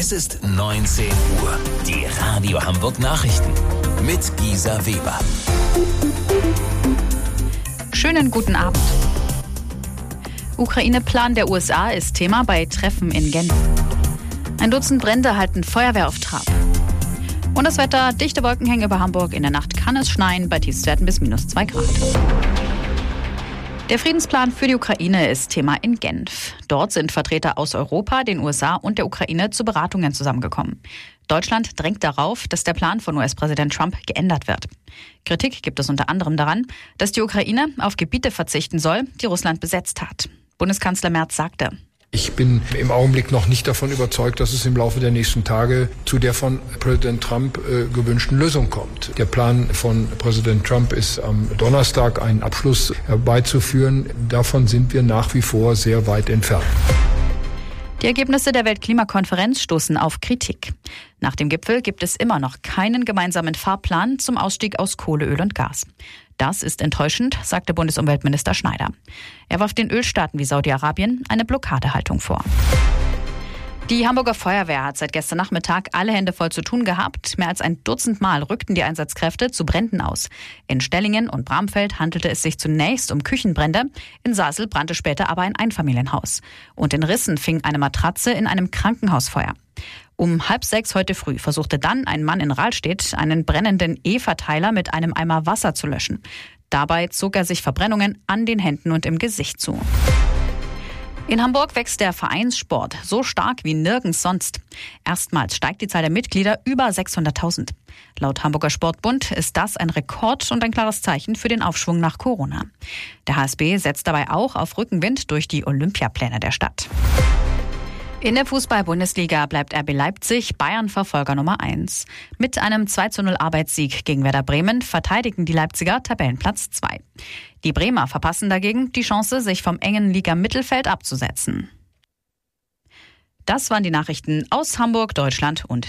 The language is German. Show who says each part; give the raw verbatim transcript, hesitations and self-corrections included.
Speaker 1: Es ist neunzehn Uhr. Die Radio Hamburg Nachrichten mit Gisa Weber.
Speaker 2: Schönen guten Abend. Ukraine-Plan der U S A ist Thema bei Treffen in Genf. Ein Dutzend Brände halten Feuerwehr auf Trab. Und das Wetter, dichte Wolken hängen über Hamburg. In der Nacht kann es schneien, bei Tiefstwerten bis minus zwei Grad. Der Friedensplan für die Ukraine ist Thema in Genf. Dort sind Vertreter aus Europa, den U S A und der Ukraine zu Beratungen zusammengekommen. Deutschland drängt darauf, dass der Plan von U S-Präsident Trump geändert wird. Kritik gibt es unter anderem daran, dass die Ukraine auf Gebiete verzichten soll, die Russland besetzt hat. Bundeskanzler Merz sagte:
Speaker 3: Ich bin im Augenblick noch nicht davon überzeugt, dass es im Laufe der nächsten Tage zu der von Präsident Trump äh, gewünschten Lösung kommt. Der Plan von Präsident Trump ist am Donnerstag einen Abschluss herbeizuführen. Davon sind wir nach wie vor sehr weit entfernt.
Speaker 2: Die Ergebnisse der Weltklimakonferenz stoßen auf Kritik. Nach dem Gipfel gibt es immer noch keinen gemeinsamen Fahrplan zum Ausstieg aus Kohle, Öl und Gas. Das ist enttäuschend, sagte Bundesumweltminister Schneider. Er warf den Ölstaaten wie Saudi-Arabien eine Blockadehaltung vor. Die Hamburger Feuerwehr hat seit gestern Nachmittag alle Hände voll zu tun gehabt. Mehr als ein Dutzend Mal rückten die Einsatzkräfte zu Bränden aus. In Stellingen und Bramfeld handelte es sich zunächst um Küchenbrände. In Sasel brannte später aber ein Einfamilienhaus. Und in Rissen fing eine Matratze in einem Krankenhaus Feuer. Um halb sechs heute früh versuchte dann ein Mann in Rahlstedt, einen brennenden E-Verteiler mit einem Eimer Wasser zu löschen. Dabei zog er sich Verbrennungen an den Händen und im Gesicht zu. In Hamburg wächst der Vereinssport so stark wie nirgends sonst. Erstmals steigt die Zahl der Mitglieder über sechshunderttausend. Laut Hamburger Sportbund ist das ein Rekord und ein klares Zeichen für den Aufschwung nach Corona. Der H S B setzt dabei auch auf Rückenwind durch die Olympiapläne der Stadt. In der Fußball-Bundesliga bleibt R B Leipzig Bayern-Verfolger Nummer eins. Mit einem zwei zu null Arbeitssieg gegen Werder Bremen verteidigen die Leipziger Tabellenplatz zwei. Die Bremer verpassen dagegen die Chance, sich vom engen Liga-Mittelfeld abzusetzen. Das waren die Nachrichten aus Hamburg, Deutschland und